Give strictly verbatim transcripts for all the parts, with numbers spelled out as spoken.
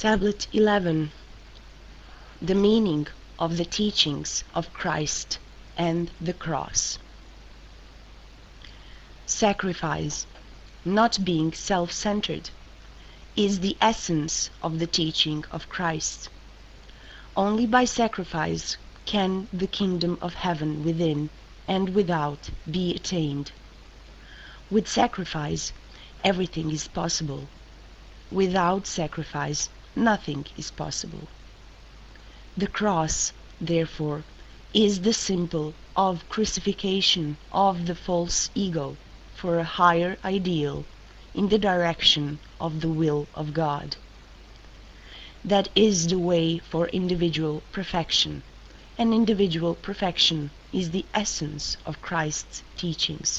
Tablet eleven. The meaning of the teachings of Christ and the cross. Sacrifice, not being self-centered, is the essence of the teaching of Christ. Only by sacrifice can the kingdom of heaven within and without be attained. With sacrifice, everything is possible. Without sacrifice, nothing is possible. The cross, therefore, is the symbol of crucifixion of the false ego for a higher ideal in the direction of the will of God. That is the way for individual perfection, and individual perfection is the essence of Christ's teachings.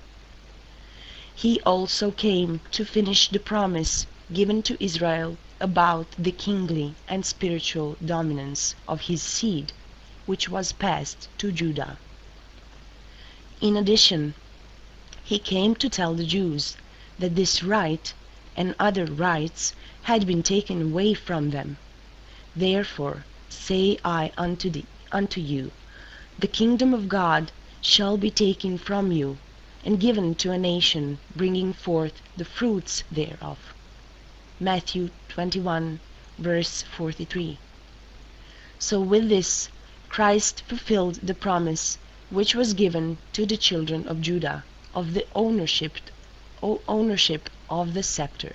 He also came to finish the promise given to Israel about the kingly and spiritual dominance of his seed, which was passed to Judah. In addition, he came to tell the Jews that this right and other rights had been taken away from them. Therefore say I unto thee, unto you, the kingdom of God shall be taken from you, and given to a nation bringing forth the fruits thereof. Matthew twenty-one, verse forty-three. So with this, Christ fulfilled the promise which was given to the children of Judah of the ownership, ownership of the scepter.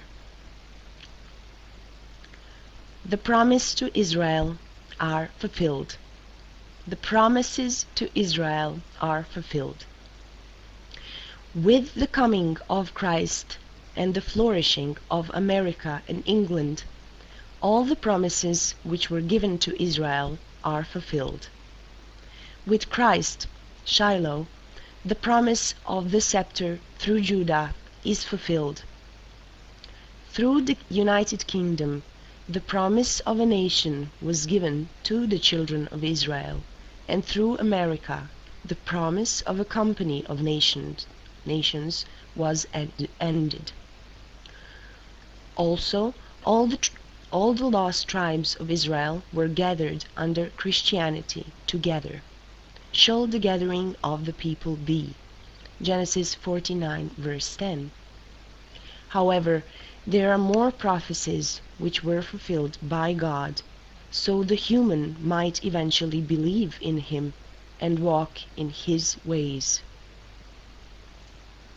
The promise to Israel are fulfilled. The promises to Israel are fulfilled. With the coming of Christ and the flourishing of America and England, all the promises which were given to Israel are fulfilled. With Christ, Shiloh, the promise of the scepter through Judah is fulfilled. Through the United Kingdom, the promise of a nation was given to the children of Israel, and through America, the promise of a company of nations, nations was ed ended. Also, all the, all the lost tribes of Israel were gathered under Christianity together. Shall the gathering of the people be? Genesis forty-nine, verse ten. However, there are more prophecies which were fulfilled by God, so the human might eventually believe in him and walk in his ways.